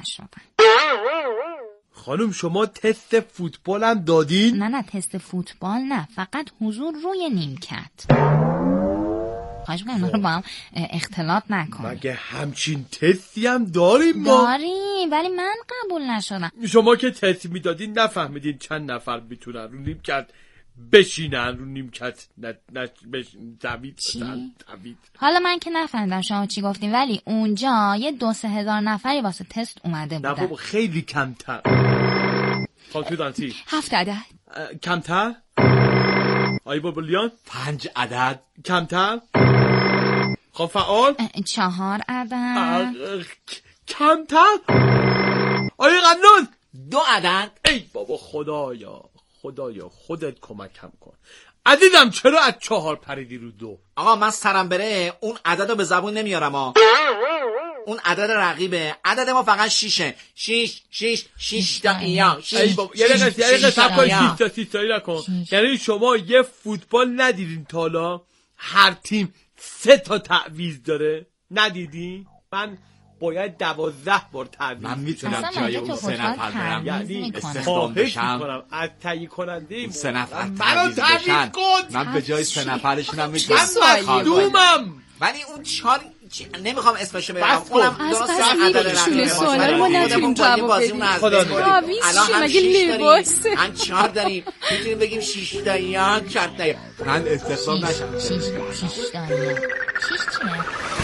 نشدن. خانم شما تست فوتبال هم دادین؟ نه تست فوتبال نه، فقط حضور روی نیمکت. خواهش می‌کنم با هم اختلاط نکن. مگه همچین تستی هم داریم ما؟ داریم ولی من قبول نشدم. شما که تست میدادین نفهمیدین چند نفر میتونن رو نیمکت بشینن، رو نیمکت دوید. حالا من که نفهمیدم شما چی گفتین، ولی اونجا یه 2-3 هزار نفری واسه تست اومده بودن. نه بابا خیلی کمتر. خاطر دانتی 7 عدد. کمتر؟ آی بابا لیان 5 عدد. کمتر؟ خب فعال 4 عدد. کمتر؟ آی قنون 2 عدد. ای بابا خدایا خودت کمکم کن عزیزم، چرا از 4 پریدی رو 2؟ آقا من سرم بره اون عدد رو به زبون نمیارم ها. اون عدد رقیبه، عدد ما فقط 6. 6 تا اینا. ای بابا یه دقیقه صبر کن، 6 تا نکن. یعنی شما یه فوتبال ندیدین تا حالا هر تیم 3 تا تعویض داره؟ ندیدین؟ من باید 12 بار تعویض. من میتونم جای اون 3 نفر برم، یعنی استخدام بشم از تهیه کننده اون 3 نفر منو تعویض بشن. کن. من به جای 3 نفرشونم میتونم مصدومم. ولی اون 4 نمیخوام اسمشو بگم، اونم درست عدد رقیبه سوالا رو ما نتونیم جواب بدیم. تعویض چی مگه لباسه؟ من 4 داریم، میتونیم بگیم 6 تا یا 4 تا. من استخدام نشم. 6 تا یا 6 چیه؟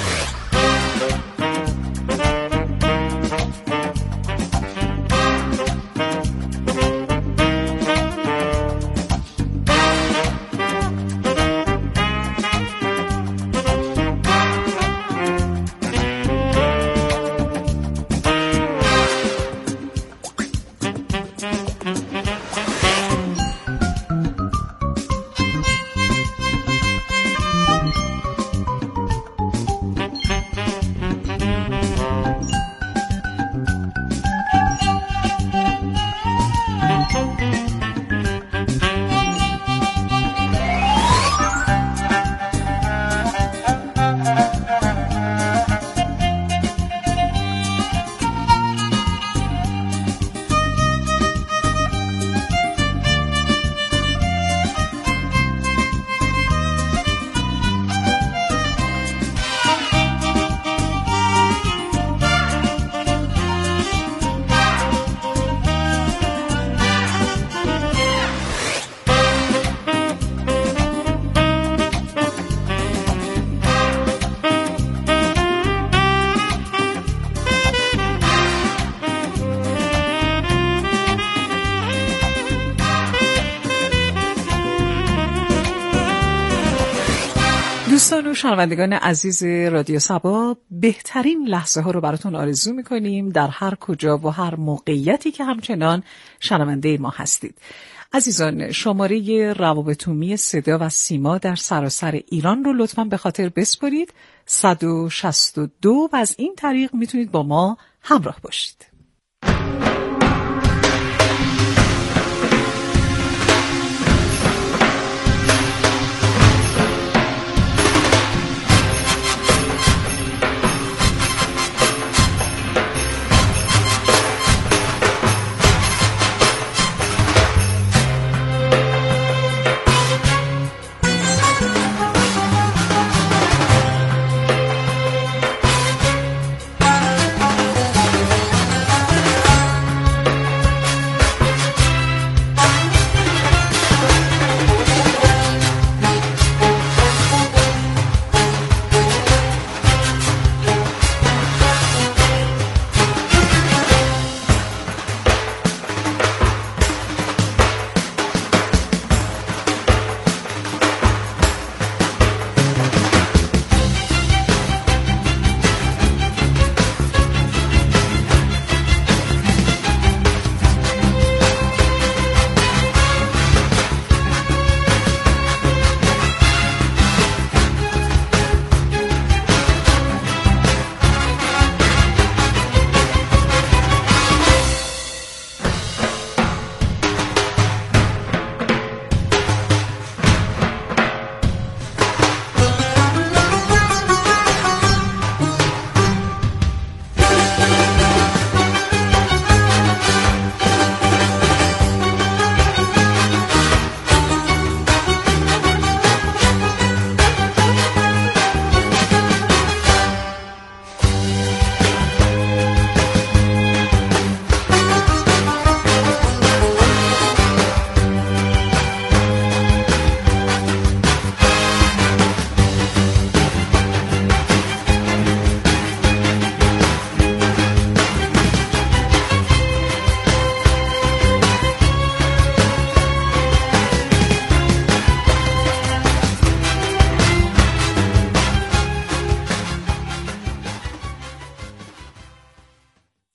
دوستان و شنوندگان عزیز رادیو صبا، بهترین لحظه ها رو براتون آرزو میکنیم در هر کجا و هر موقعیتی که همچنان شنونده ما هستید. عزیزان، شماره روابط عمومی صدا و سیما در سراسر ایران رو لطفاً به خاطر بسپارید 162 و از این طریق میتونید با ما همراه باشید.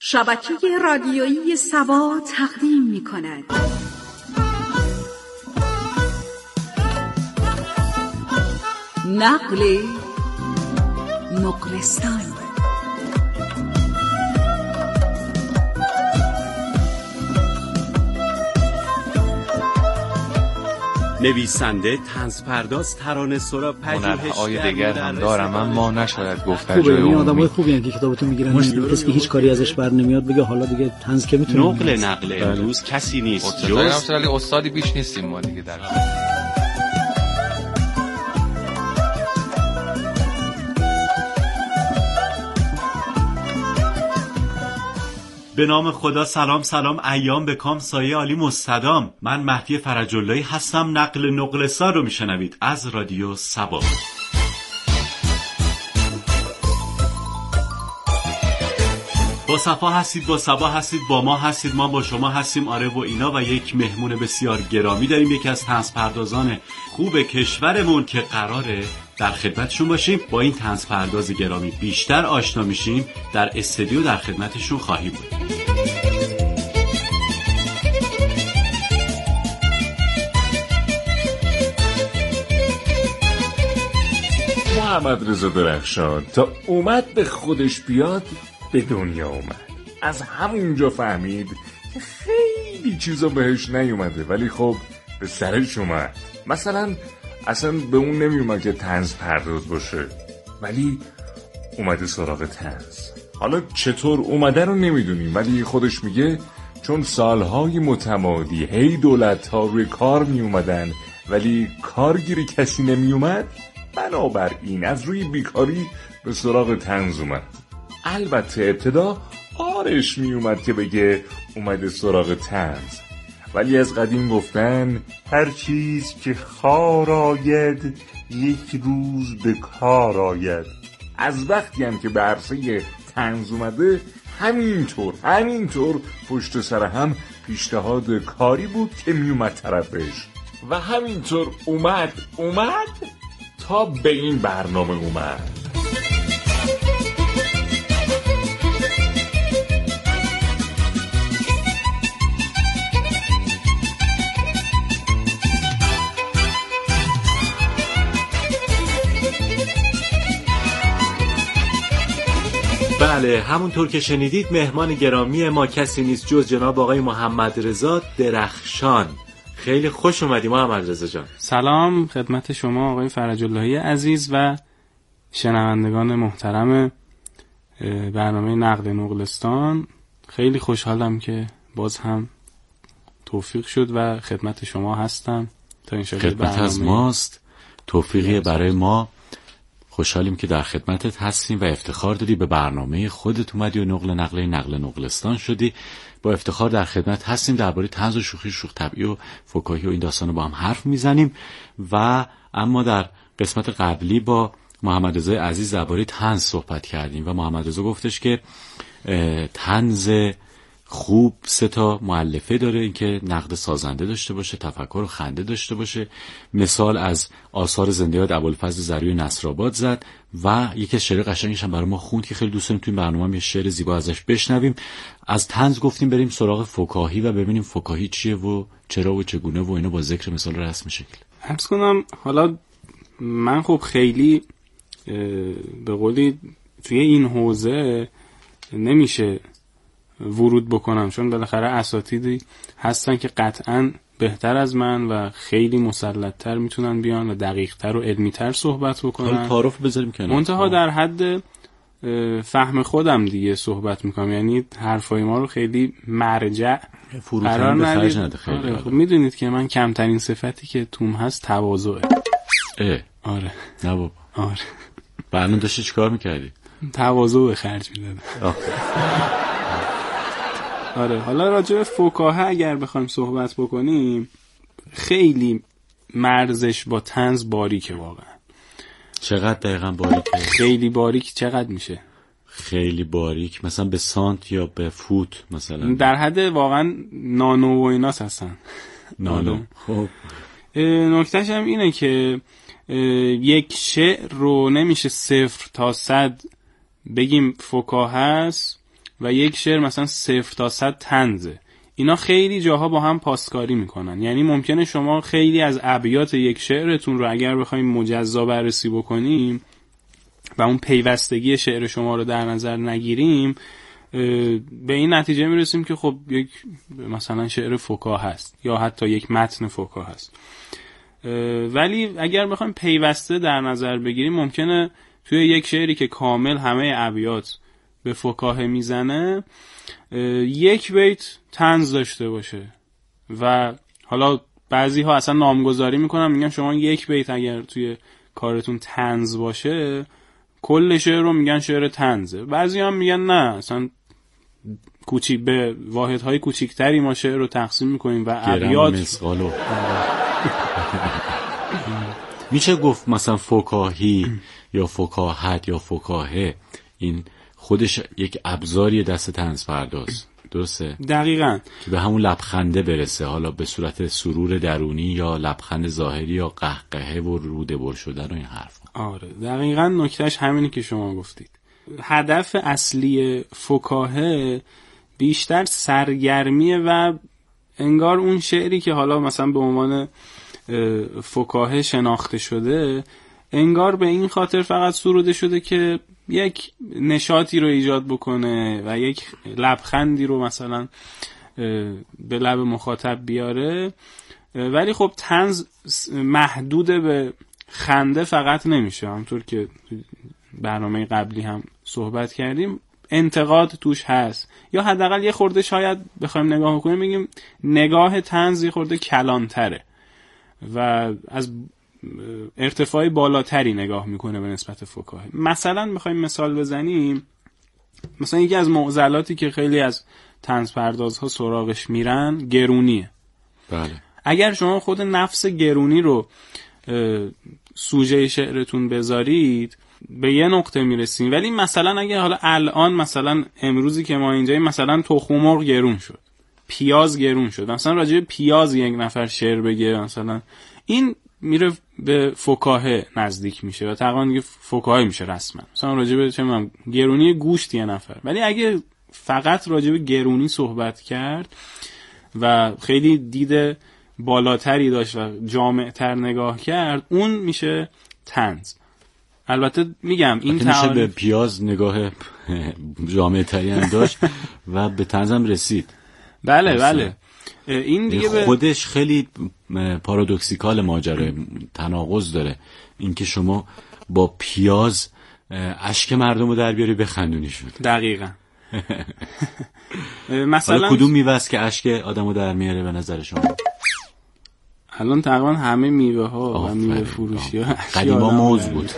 شبکه رادیویی سبا تقدیم می‌کند. نقل نقلستان. نویسنده، طنزپرداز، ترانه‌سرا، هنرهای دیگر هم دارم، اما نشاید گفت در جای عمومی. آدمای خوبی هستن که کتابتو میگیرن، کسی که هیچ کاری ازش بر نمیاد بگه حالا دیگه طنز که میتونه. نقل امروز کسی نیست جز ولی استادی بیش نیستیم ما دیگه در به نام خدا. سلام ایام به کام، سایه عالی مستدام. من مهدی فرج‌اللهی هستم. نقل نقلستان رو میشنوید از رادیو سبا. با صفا هستید، با سبا هستید، با ما هستید، ما با شما هستیم. آره و اینا. و یک مهمون بسیار گرامی داریم، یکی از طنزپردازان خوب کشورمون که قراره در خدمتشون باشیم. با این طنزپرداز گرامی بیشتر آشنا میشیم. در استودیو در خدمتشون خواهیم بود. محمد رضا درخشان تا اومد به خودش بیاد به دنیا اومد. از همونجا فهمید که خیلی چیزا بهش نیومده، ولی خب به سرش اومد. مثلا اصلا به اون نمیومد که طنز پرداز باشه، ولی اومده سراغ طنز. حالا چطور اومده رو نمیدونیم، ولی خودش میگه چون سالهای متمادی هی دولت‌ها روی کار میومدن ولی کارگیری کسی نمیومد، بنابراین از روی بیکاری به سراغ طنز اومد. البته ابتدا آرش می اومد که بگه اومده سراغ طنز، ولی از قدیم گفتن هر چیز که خار آید یک روز به کار آید. از وقتی هم که به عرصه طنز اومده همینطور پشت سر هم پیشنهاد کاری بود که می اومد طرفش و همینطور اومد تا به این برنامه اومد. بله، همونطور که شنیدید مهمان گرامی ما کسی نیست جز جناب آقای محمد رضا درخشان. خیلی خوش اومدی محمد رضا جان. سلام خدمت شما آقای فرج‌اللهی عزیز و شنوندگان محترم برنامه نقل نقلستان. خیلی خوشحالم که باز هم توفیق شد و خدمت شما هستم تا این شکل. خدمت از ماست، توفیقی برای ما. خوشحالیم که در خدمتت هستیم و افتخار داری به برنامه خودت اومدی و نقل نقلستان شدی. با افتخار در خدمت هستیم. درباره طنز و شوخی، شوخ طبعی و فکاهی و این داستانو با هم حرف میزنیم. و اما در قسمت قبلی با محمد رضا عزیز درباره طنز صحبت کردیم و محمد رضا گفتش که طنز خوب 3 مؤلفه داره، اینکه نقد سازنده داشته باشه، تفکر و خنده داشته باشه. مثال از آثار زنده یاد ابوالفضل زروی نصرآباد زد و یکی از شعر قشنگش هم برای ما خوند که خیلی دوست داریم تو این برنامه یه شعر زیبا ازش بشنویم. از طنز گفتیم بریم سراغ فکاهی و ببینیم فکاهی چیه و چرا و چگونه و اینا با ذکر مثال رسم شکل. عرض کنم حالا من خب خیلی به قولی توی این حوزه نمیشه ورود بکنم، چون بالاخره اساتیدی هستن که قطعاً بهتر از من و خیلی مسلط‌تر میتونن بیان و دقیق‌تر و علمی‌تر صحبت بکنن. حالا تعارف بذاریم کنار. منتها در حد فهم خودم دیگه صحبت میکنم، یعنی حرفای ما رو خیلی مرجع قرار ندید. خب میدونید که من کمترین صفتی که توم هست تواضعه. آره. نه بابا. آره. برنامه داشتی چیکار میکردی؟ تواضع به خرج میدادم. آره. حالا راجع به فکاهه اگر بخوایم صحبت بکنیم، خیلی مرزش با طنز باریکه واقعا. چقدر دقیقاً باریکه؟ خیلی باریک چقدر میشه؟ خیلی باریک مثلا به سانت یا به فوت مثلا؟ در حد واقعا نانو و ایناس هستن. نانو. خب نکتهش هم اینه که یک شعر رو نمیشه 0 تا 100 بگیم فکاهه است، و یک شعر مثلا 0 تا 100 طنزه، اینا خیلی جاها با هم پاسکاری میکنن. یعنی ممکنه شما خیلی از ابیات یک شعرتون رو اگر بخوایم مجزا بررسی بکنیم و اون پیوستگی شعر شما رو در نظر نگیریم، به این نتیجه میرسیم که خب یک مثلا شعر فکاهه هست یا حتی یک متن فکاهه هست. ولی اگر بخوایم پیوسته در نظر بگیریم، ممکنه توی یک شعری که کامل همه ابیات به فکاهه میزنه یک بیت طنز داشته باشه و حالا بعضی ها اصلا نامگذاری میکنن، میگن شما یک بیت اگر توی کارتون طنز باشه کل شعر رو میگن شعر طنزه. بعضی هم میگن نه، اصلا کوچیک به واحدهای کوچیکتری ما شعر رو تقسیم میکنیم و ابیات میشه گفت مثلا فکاهی یا فکاهت یا فکاهه این خودش یک ابزاری دست طنز پرداز، درسته؟ دقیقاً، که به همون لبخنده برسه، حالا به صورت سرور درونی یا لبخند ظاهری یا قهقهه و روده بر شدن و این حرف. آره دقیقاً، نکتهش همینی که شما گفتید. هدف اصلی فکاهه بیشتر سرگرمیه و انگار اون شعری که حالا مثلا به عنوان فکاهه شناخته شده انگار به این خاطر فقط سروده شده که یک نشاطی رو ایجاد بکنه و یک لبخندی رو مثلا به لب مخاطب بیاره. ولی خب طنز محدود به خنده فقط نمیشه، همونطور که برنامه قبلی هم صحبت کردیم انتقاد توش هست، یا حداقل یه خورده شاید بخوایم نگاه کنیم بگیم نگاه طنز یه خورده کلانتره و از ارتفاع بالاتری نگاه میکنه به نسبت فکاهه. مثلا بخوایم مثال بزنیم، مثلا یکی از معضلاتی که خیلی از طنز پردازها سراغش میرن گرونیه. بله. اگر شما خود نفس گرونی رو سوژه شعرتون بذارید به یه نقطه میرسیم، ولی مثلا اگه حالا الان مثلا امروزی که ما اینجاییم مثلا تخم مرغ گرون شد، پیاز گرون شد، مثلا راجع به پیاز یک نفر شعر بگه، مثلا این میره به فکاهه نزدیک میشه و تقریبا دیگه فکاهه میشه رسما. مثلا راجع به چه میدونم گرونی گوشت یه نفر، ولی اگه فقط راجع به گرونی صحبت کرد و خیلی دید بالاتری داشت و جامع‌تر نگاه کرد، اون میشه طنز. البته میگم این میشه به پیاز نگاه جامع‌تری هم داشت و به طنز هم رسید. بله این دیگه خودش خیلی پارادوکسیکال ماجرا، تناقض داره اینکه شما با پیاز اشک مردم رو در بیاری بخندونیشون. دقیقاً. مثلا کدوم میوه است که اشک آدمو در میاره به نظر شما؟ الان تقریبا همه میوه ها و میوه فروشی ها قدیما موز بود.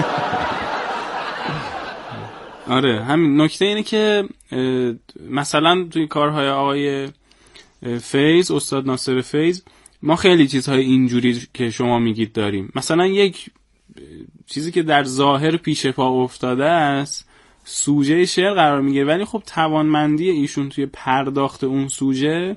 آره همین نکته اینه که مثلا توی کارهای آقای فیض، استاد ناصر فیض، ما خیلی چیزهای اینجوری که شما میگید داریم. مثلا یک چیزی که در ظاهر پیش پا افتاده است سوژه شعر قرار میگیره، ولی خب توانمندی ایشون توی پرداخت اون سوژه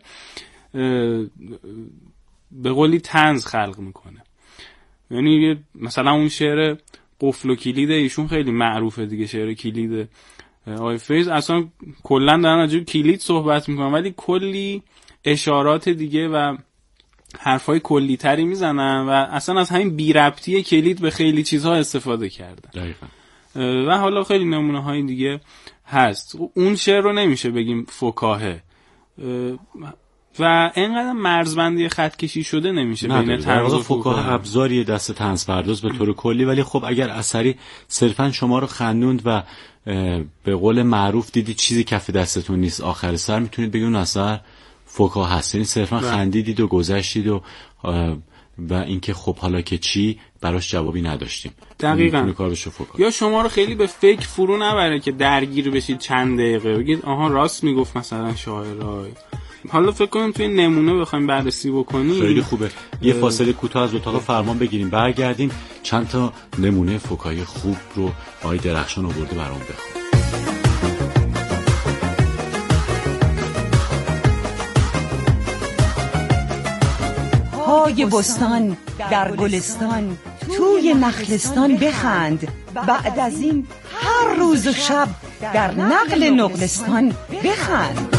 به قولی طنز خلق میکنه. یعنی مثلا اون شعر قفل و کلید ایشون خیلی معروفه دیگه، شعر کلید آقای فیض اصلا کلا دارن راجع به کلید صحبت میکنن ولی کلی اشارات دیگه و حرفای کلی تری میزنن و اصلا از همین بی ربطی کلید به خیلی چیزها استفاده کردن. دقیقاً. و حالا خیلی نمونه های دیگه هست. اون شعر رو نمیشه بگیم فکاهه و اینقدر مرزبندی خط کشی شده نمیشه بین طنز و فکاهه. ابزاری دست طنز پرداز به طور کلی، ولی خب اگر اثری صرفا شما رو خندوند و به قول معروف دیدی چیزی کف دستتون نیست آخر سر، میتونید بگید اون اثر فکاهه هست. یعنی صرفا خندیدید و گذشتید و اینکه خب حالا که چی براش جوابی نداشتیم. دقیقاً. یا شما رو خیلی به فکر فرو نبره که درگیر بشید چند دقیقه بگید آها راست میگفت مثلا شاعرای. حالا فکر کنیم توی نمونه بخوایم بررسی بکنیم. خیلی خوبه. یه فاصله کوتاه از اتاق فرمان بگیریم، برگردیم چند تا نمونه فکاهی خوب رو آقای درخشان آورده برام بخون. های بستان در گلستان توی نخلستان بخند، بعد از این هر روز و شب در نقل نقلستان بخند.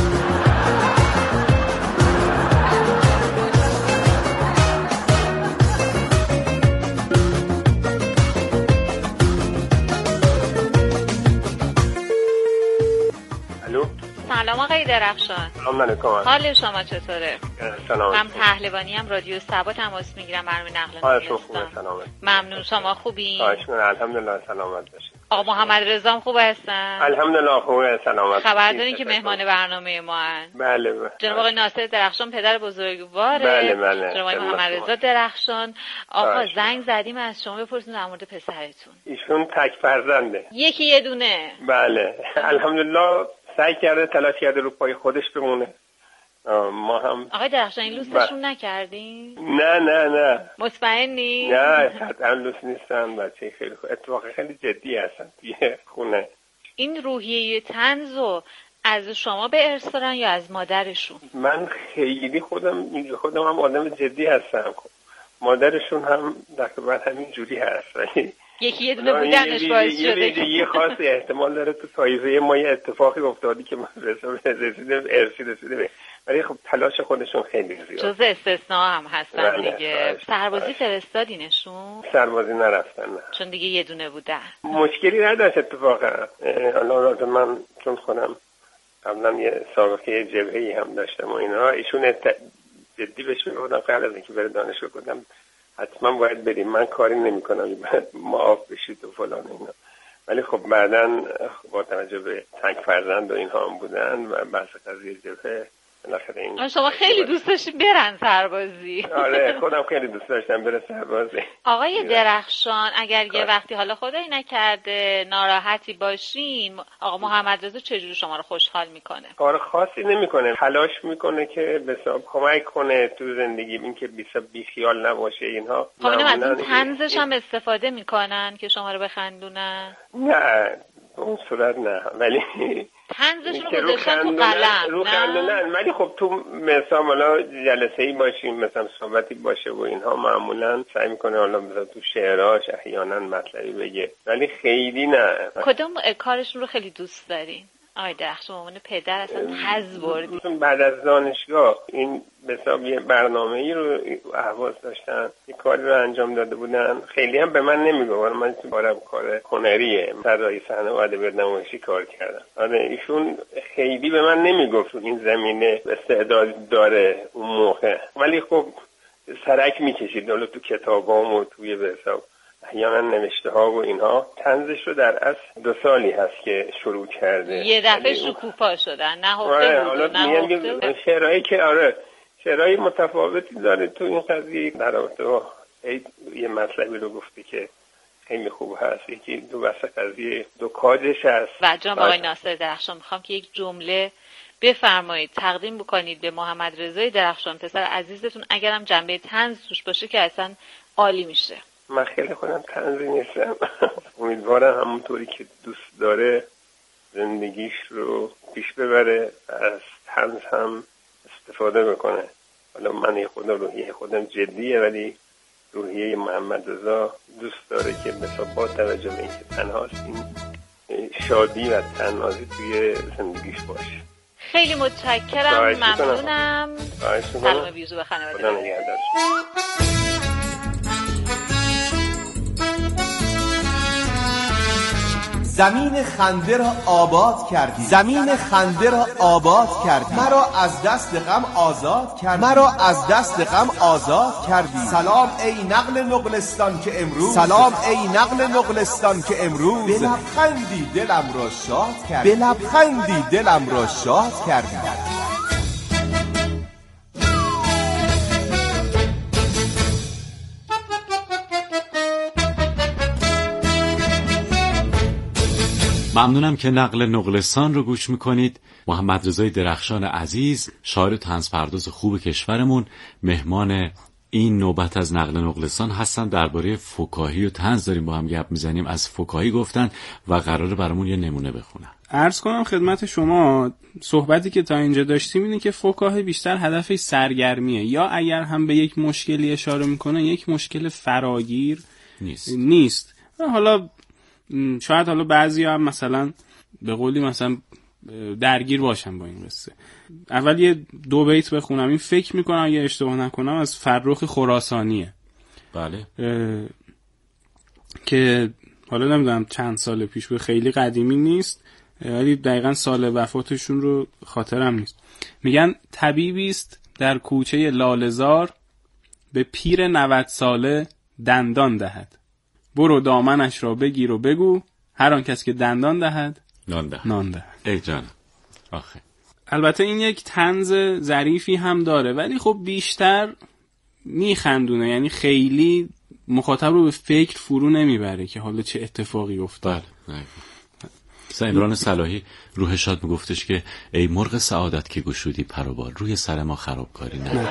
سلام آقای درخشان. سلام علیکم. حال شما چطوره؟ سلام. من پهلوانی ام، رادیو سبا تماس میگیرم برنامه نقل نقلستان. ممنون. شما خوبین؟ الحمدلله سلامت باشید. آقا محمد رضا خوب هستن؟ الحمدلله خوبه سلامت. خبر دارین که مهمان برنامه ما هستن؟ بله. جناب آقای ناصر درخشان پدر بزرگواره. بله. جناب آقای محمد رضا درخشان. آقا زنگ زدیم از شما بپرسیم در مورد پسرتون. ایشون تک فرزنده. یه دونه. بله. الحمدلله سعی کرده تلاش کرده رو پای خودش بمونه. ما هم آقای درخشان این لوستشون نکردین؟ نه. مطمئنی؟ نه قطعا لوست نیستن. بچه خیلی اتفاقا خیلی جدی هستن توی خونه. این روحیه طنزو از شما به ارث دارن یا از مادرشون؟ من خیلی خودم هم آدم جدی هستم. مادرشون هم تقریبا همین جوری هست. ولی یه دونه بودنش باعث شده که یه خاص احتمال داره تو طایفه ما یه اتفاقی افتادی که من رسیده ولی خب تلاش خودشون خیلی زیاد. جز استثناء هم هستن دیگه. سربازی فرستادینشون؟ سربازی نرفتن نه. چون دیگه یه دونه بودن. مشکلی نداشت اتفاقا. حالا من چون خودم قبلا یه سابقه جبهه‌ای هم داشتم و اینا، ایشون جدی بهش میگفتم قبل از اینکه بره دانشگاه گفتم حتما باید بریم، من کاری نمی‌کنم باید معاف بشید و فلان اینا. ولی خب بعداً با توجه به تنگ فرزند و اینها هم بودن و بحث قضیه جبهه بالاخره این شما خیلی دوست داشتین برن سربازی. آره خودم خیلی دوست داشتم بره سربازی. آقای درخشان اگر یه وقتی حالا خدایی نکرده ناراحتی باشین، آقا محمد رضا چجوری شما رو خوشحال میکنه؟ کار خاصی نمیکنه، تلاش میکنه که به حساب کمک کنه تو زندگی، این که بی خیال نباشه اینها. خب اینم از این طنزش هم استفاده میکنن که شما رو بخندونن؟ نه اون صورت نه، ولی طنزش رو گذاشتن تو قلم. رو خندونن. ولی خب تو مثلا حالا جلسه‌ای باشیم مثلا صحبتی باشه و اینها معمولا سعی میکنه حالا مثلا تو شعراش احیانا مطلبی بگه، ولی خیلی نه. کدوم کارشون رو خیلی دوست دارین؟ آقای درخشان عنوان پدر اصلا حظ بردین. بعد از دانشگاه این به حساب یه برنامه‌ای رو اهواز داشتن، یه کاری رو انجام داده بودن. خیلی هم به من نمیگفتن، من تو کار هنریه، طراحی صحنه و ادبیات نمایشی کار کردم. آره ایشون خیلی به من نمیگفت این زمینه استعداد داره اون موقع، ولی خب سرک میکشید حالا تو کتابام و توی به حساب احیانا نوشته ها و اینها. طنزش رو در اصل 2 سالی هست که شروع کرده. یه دفعه شکوفا شدن، نه حفظه بود نه حفظه. شعرهایی که شعرهای متفاوتی داره تو این قضیه. در رابطه با یه مطلبی رو گفته که خیلی خوب هست. یکی دو بحث قضیه 2 کاجش هست. و جناب آقای ناصر درخشان میخوام که یک جمله بفرمایید تقدیم بکنید به محمد رضا درخشان پسر عزیزتون، اگرم جنبه طنز توش باشه که اصلا عالی میشه. من خیلی خودم طنزی نیستم. امیدوارم همونطوری که دوست داره زندگیش رو پیش ببره، از طنز هم استفاده بکنه. حالا من روحیه خودم جدیه، ولی روحیه محمد رضا دوست داره که با توجه به اینکه تنهاست این شادی و تنهایی توی زندگیش باشه. خیلی متشکرم، ممنونم. سلام بیوزو به خانواده. خدا نگهدار. زمین خنده را آباد کردی، زمین خنده را آباد کردی، مرا از دست غم آزاد کردی، مرا از دست غم آزاد کردی. سلام ای نقل نقلستان که امروز، سلام ای نقل نقلستان که امروز به لبخندی دلم را شاد کردی، به لبخندی دلم را شاد کردی. ممنونم که نقل نقلستان رو گوش میکنید. محمد رضا درخشان عزیز، شاعر طنزپرداز خوب کشورمون، مهمان این نوبت از نقل نقلستان هستن. درباره فکاهی و طنز داریم با هم گپ میزنیم. از فکاهی گفتن و قراره برامون یه نمونه بخونن. عرض کنم خدمت شما صحبتی که تا اینجا داشتیم اینه که فکاهی بیشتر هدفش سرگرمیه، یا اگر هم به یک مشکلی اشاره میکنه یک مشکل فراگیر نیست. حالا شاید بعضی هم مثلا به قولی مثلا درگیر باشم با این قصه. اول یه 2 بیت بخونم. این فکر میکنم اگه اشتباه نکنم از فرخ خراسانیه. بله. که حالا نمیدونم چند سال پیش بود، خیلی قدیمی نیست ولی دقیقا سال وفاتشون رو خاطرم نیست. میگن طبیبی است در کوچه لاله‌زار، به پیر 90 ساله دندان دهد. برو دامنش را بگیر و بگو، هر آن کس که دندان دهد نان دهد. ای جان آخه. البته این یک طنز ظریفی هم داره ولی خب بیشتر میخندونه، یعنی خیلی مخاطب رو به فکر فرو نمیبره که حالا چه اتفاقی افتاد. بله. مثلا عمران صلاحی روح شاد میگفتش که ای مرغ سعادت که گشودی پر و بال، روی سر ما خرابکاری نه.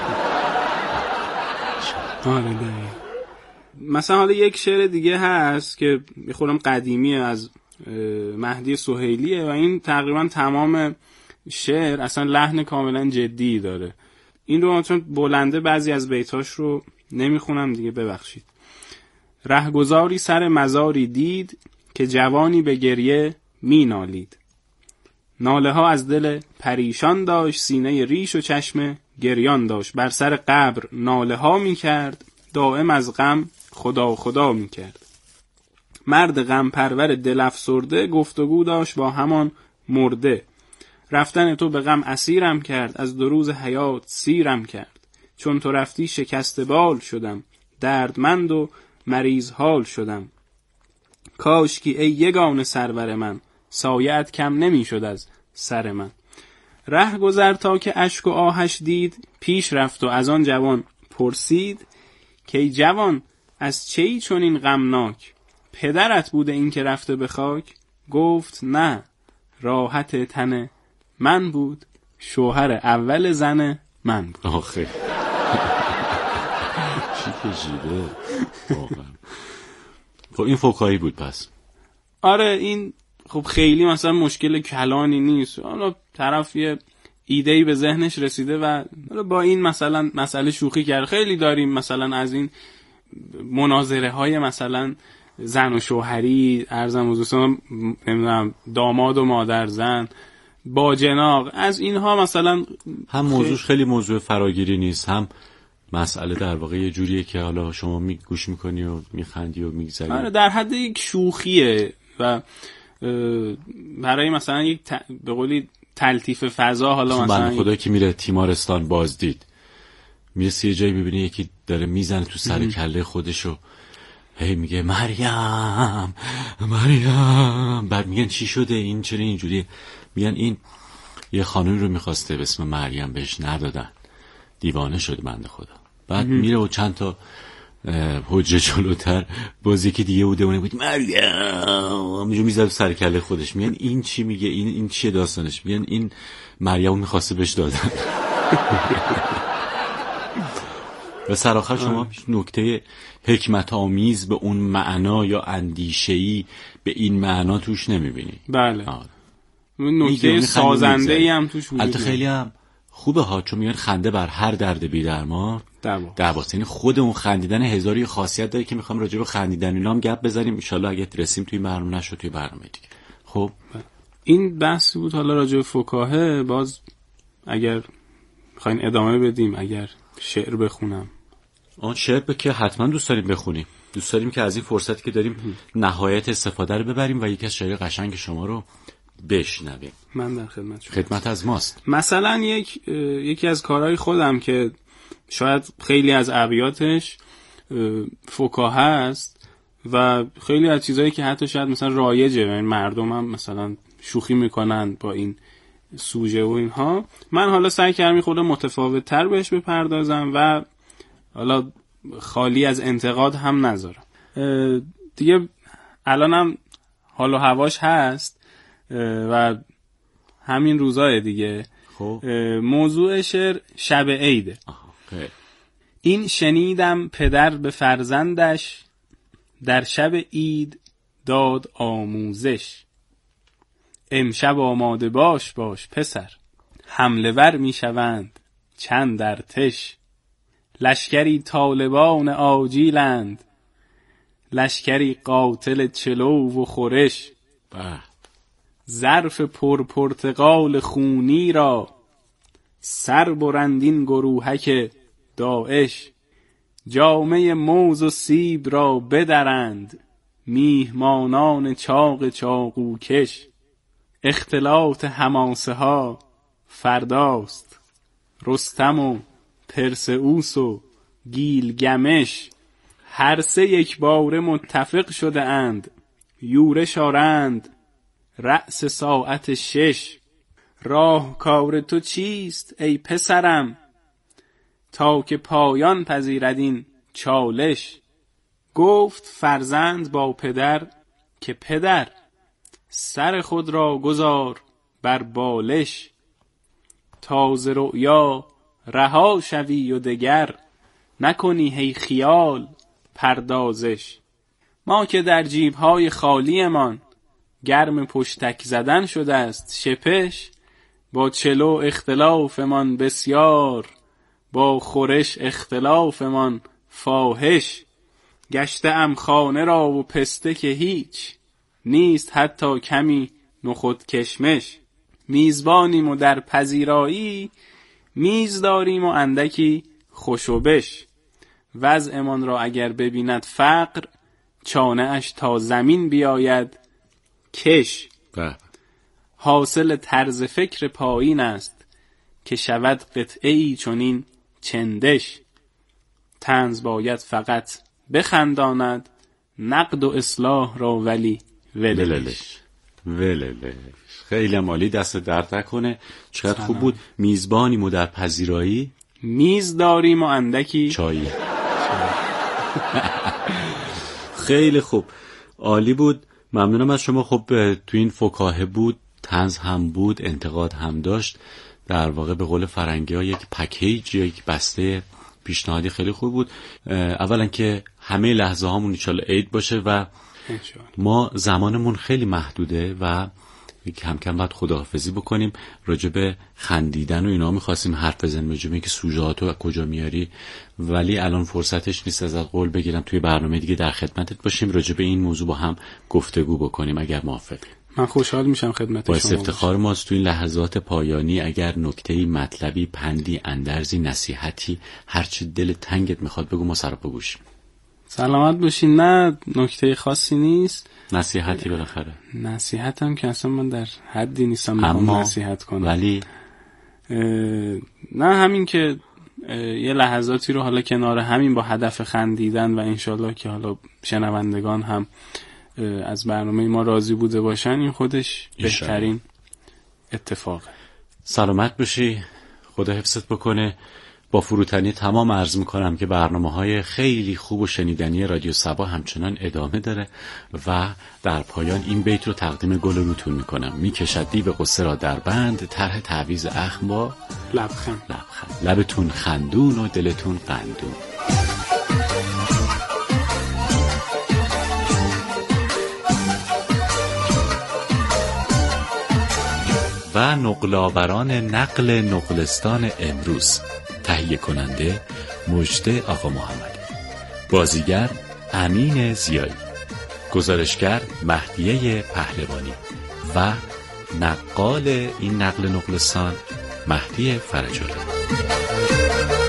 مثلا حالا یک شعر دیگه هست که میخورم قدیمیه، از مهدی سهیلیه و این تقریبا تمام شعر اصلا لحن کاملا جدی داره. این رو چون بلنده بعضی از بیتاش رو نمیخونم دیگه، ببخشید. رهگذاری سر مزاری دید، که جوانی به گریه می نالید. ناله ها از دل پریشان داشت، سینه ریش و چشم گریان داشت. بر سر قبر ناله ها می کرد، دائم از غم خدا خدا می کرد. مرد غم پرور دل افسرده، گفتگو داشت با همان مرده. رفتن تو به غم اسیرم کرد، از 2 روز حیات سیرم کرد. چون تو رفتی شکست بال شدم، دردمند و مریض حال شدم. کاش که ای یگانه سرور من، سایه‌ات کم نمی شد از سر من. ره گذر تا که اشک و آهش دید، پیش رفت و از آن جوان پرسید که ای جوان از چی چون این غمناک؟ پدرت بوده این که رفته به خاک؟ گفت نه، راحت تن من بود، شوهر اول زن من بود. آخه چی کشیده واقعا. خب این فوکایی بود پس. آره این خب خیلی مثلا مشکل کلانی نیست، حالا طرف یه ایده‌ای به ذهنش رسیده و با این مثلا مسئله شوخی کرد. خیلی داریم مثلا از این مناظره های مثلا زن و شوهری، ارزم حضورتون نمیدونم داماد و مادر زن، باجناق، از اینها مثلا هم موضوعش خیلی موضوع فراگیری نیست، هم مسئله در واقع یه جوریه که حالا شما گوش میکنی و میخندی و میگذری. آره در حد یک شوخیه و برای مثلا یک به قولی تلطیف فضا. حالا مثلا خدا که میره تیمارستان بازدید، میرسی یه جایی ببینی یکی داره میزنه تو سر کله خودشو، هی میگه مریم مریم، بعد میگن چی شده این چرا اینجوریه؟ میگن این یه خانومی رو میخواسته به اسم مریم، بهش ندادن، دیوانه شده بنده خدا. بعد میره و چند تا حجه جلوتر باز یکی دیگه بوده اونه بود مریم همینجور میزد سر کله خودش. میگن این چی میگه؟ این چیه داستانش؟ میگن این مریم میخواسته بهش دادن. و سرآخر شما نکته حکمت آمیز به اون معنا یا اندیشه‌ای به این معنا توش نمیبینی. بله. نکته سازنده‌ای هم توش وجود داره. خیلی هم خوبه ها، چون میگن خنده بر هر درد بی درمان دواست. یعنی خود اون خندیدن هزاری خاصیت داره که میخوام راجع به خندیدن اینا هم گپ بزنیم ان شاءالله اگه رسیم توی برنامه، نشد توی برنامه دیگه. خب این بحث بود حالا راجع به فکاهه. باز اگر میخواین ادامه بدیم، اگر شعر بخونم. آن شعر که حتما دوست داریم بخونیم، دوست داریم که از این فرصتی که داریم نهایت استفاده رو ببریم و یکی از شعر قشنگ شما رو بشنویم. من در خدمت شما. خدمت از ماست. مثلا یکی از کارهای خودم که شاید خیلی از ابیاتش فکاهه است و خیلی از چیزایی که حتی شاید مثلا رایجه و این مردم هم مثلا شوخی میکنن با این سوژه و اینها، من حالا سعی کردم خود متفاوت تر بهش بپردازم و حالا خالی از انتقاد هم نذارم. دیگه الانم حال و هواش هست و همین روزای دیگه. خب موضوع شعر شب عیده. این شنیدم پدر به فرزندش، در شب عید داد آموزش. امشب آماده باش پسر، حمله ور می شوند چند ارتش. لشکری طالبان آجیلند، لشکری قاتل چلو و خورش. ظرف پرتقال خونی را، سر برندین گروهک داعش. جامه موز و سیب را بدرند، میهمانان چاق چاقوکش. اختلاط حماسه ها فرداست، رستم و پرسئوس و گیلگمش. هر سه یک باره متفق شده اند، یورش آرند رأس ساعت 6. راه کار تو چیست ای پسرم، تا که پایان پذیرد این چالش. گفت فرزند با پدر که پدر، سر خود را گذار بر بالش. تازه رؤیا رها شوی و دگر، نکنی هی خیال پردازش. ما که در جیبهای خالی من، گرم پشتک زدن شده است شپش. با چلو اختلاف من بسیار، با خورش اختلاف من فاحش. گشته ام خانه را و پسته که هیچ، نیست حتی کمی نخود کشمش. میزبانیم و در پذیرایی، میز داریم و اندکی خوشوبش. وضعمان را اگر ببیند فقر، چانه اش تا زمین بیاید کش. حاصل طرز فکر پایین است، که شود قطعه‌ای چنین چندش. طنز باید فقط بخنداند، نقد و اصلاح را ولی وللش. خیلی عالی، دست درد نکنه. چقدر خوب بود. میزبانیم و در پذیرایی، میز داریم و اندکی چایی. خیلی خوب، عالی بود. ممنونم از شما. خب تو این فکاهه بود، طنز هم بود، انتقاد هم داشت. در واقع به قول فرنگی ها یک پکیج یا یک بسته پیشنهادی خیلی خوب بود. اولا که همه لحظه هامون انشالله عید باشه و ما زمانمون خیلی محدوده و کم کم باید خداحافظی بکنیم. راجع به خندیدن و اینا می‌خواستیم حرف بزنیم، راجع به اینکه سوژه‌هاتو کجا میاری، ولی الان فرصتش نیست. ازت قول بگیرم توی برنامه دیگه در خدمتت باشیم، راجع به این موضوع با هم گفتگو بکنیم اگر موافقی. من خوشحال میشم خدمت شما. با افتخار ماست توی این لحظات پایانی اگر نکته‌ای، مطلبی، پندی، اندرزی، نصیحتی، هر چی دل تنگت میخواد بگو، ما سر پا گوشیم. سلامت باشین. نه نکته خاصی نیست. نصیحتی بالاخره. نصیحتم که اصلا من در حدی نیستم بخوام نصیحت کنم، ولی نه همین که یه لحظاتی رو حالا کنار همین با هدف خندیدن و انشالله که حالا شنوندگان هم از برنامه ما راضی بوده باشن، این خودش بهترین اتفاقه. سلامت باشی، خدا حفظت بکنه. با فروتنی تمام عرض میکنم که برنامه‌های خیلی خوب و شنیدنی رادیو صبا همچنان ادامه داره و در پایان این بیت رو تقدیم گل روتون میکنم. میکشد دیو قصه را در بند، طرح تعویض اخم با لبخند. لبتون خندون و دلتون قندون. و نقل‌آوران نقل نقلستان امروز. تهیه کننده مجده آقا محمدی، بازیگر امین زیایی، گزارشگر مهدیه پهلوانی و نقال این نقل نقلستان مهدی فرج‌آلی.